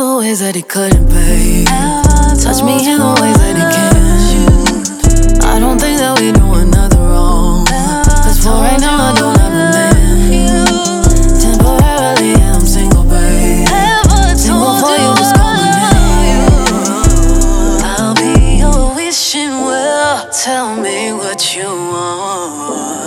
the ways that he couldn't pay. Touch me in the ways that he can. I don't think that we doing nothing wrong, cause for right now I don't have a man. Temporarily I'm single, babe. Single for you, just call my name. I'll be your wishing well. Tell me what you want.